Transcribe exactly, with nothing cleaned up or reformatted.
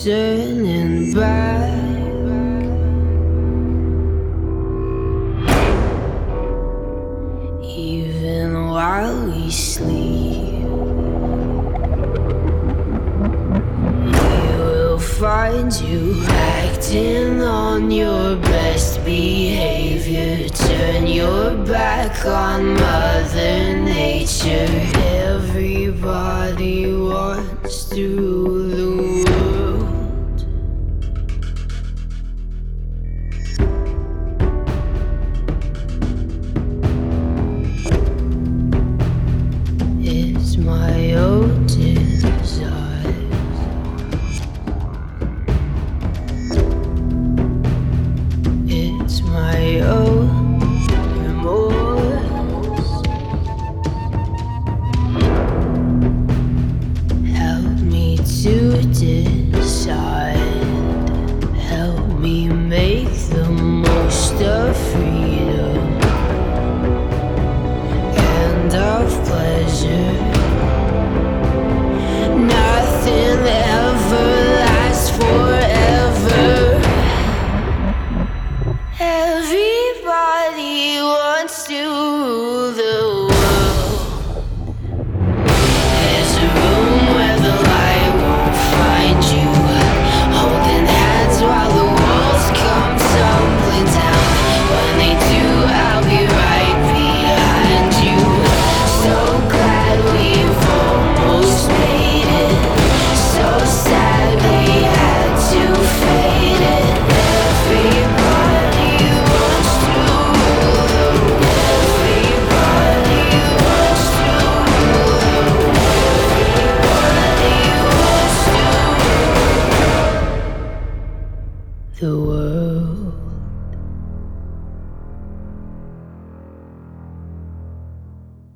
turning back. Even while we sleep, you will find you acting on your best behavior. Turn your back on Mother Nature. Everybody wants to rule the world. It's my own desire. It's my own remorse. Help me to decide. Help me make the most of freedom and of pleasure. Nothing ever lasts forever. Everybody wants to rule the world. There's a room where the light won't find you, holding hands while the walls come tumbling down. When they do, I'll be right behind you. So glad we've almost made it. So sad we had to fade it. Everybody wants to rule the world. Everybody wants to rule the world. Everybody wants to rule the world.